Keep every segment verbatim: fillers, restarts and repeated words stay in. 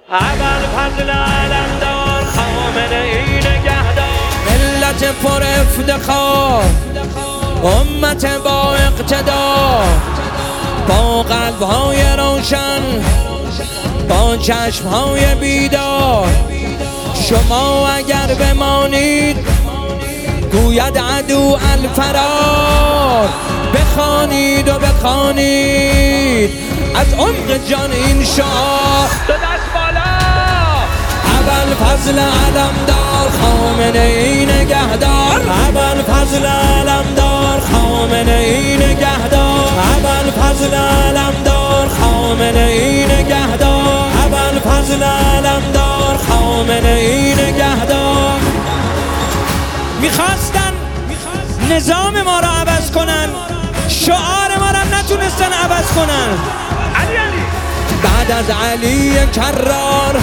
ابوالفضل علمدار خامنه ای نگهدار. ملت پر افتخار، امت با اقتدار، با قلب‌های روشن، با چشم‌های بیدار. شما اگر بمانید گوید عدو الفرار. بخوانید و بخوانید از عمق جان این شعار. دو دست بالا. ابوالفضل علمدار خامنه ای نگهدار. ابوالفضل علمدار خامنه ای نگهدار. ابوالفضل علمدار خامنه ای نگهدار. ابوالفضل علمدار خامنه ای نگهدار. میخواستن نظام ما را عوض کنن، شعار ما را نتونستن عوض کنن. علی علی بعد از علی کرار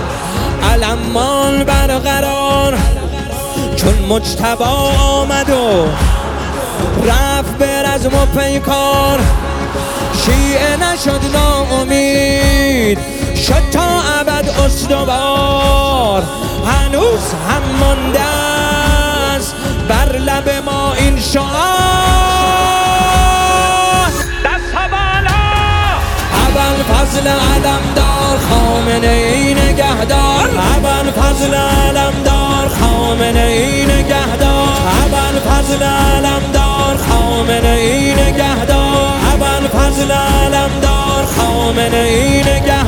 علمان برقرار. چون مجتبی آمد و رفت به رزم و پیکار. شیعه نشد ناامید، شد تا ابد استوار. هنوز هم مانده است بر لب ما این شعار. دست بالا. ابوالفضل علمدار خامنه ای نگهدار. ابوالفضل علمدار خامنه ای نگهدار. ابوالفضل علمدار خامنه ای نگهدار. ابوالفضل علمدار خامنه ای نگهدار.